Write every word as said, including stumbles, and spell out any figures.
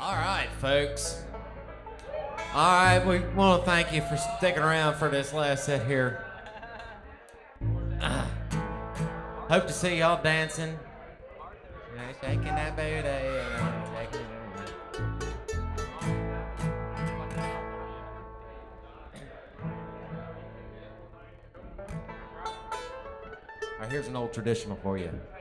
All right, folks. All right, we want to thank you for sticking around for this last set here. Uh, hope to see y'all dancing. Shaking that booty. Shaking All right, here's an old traditional for you.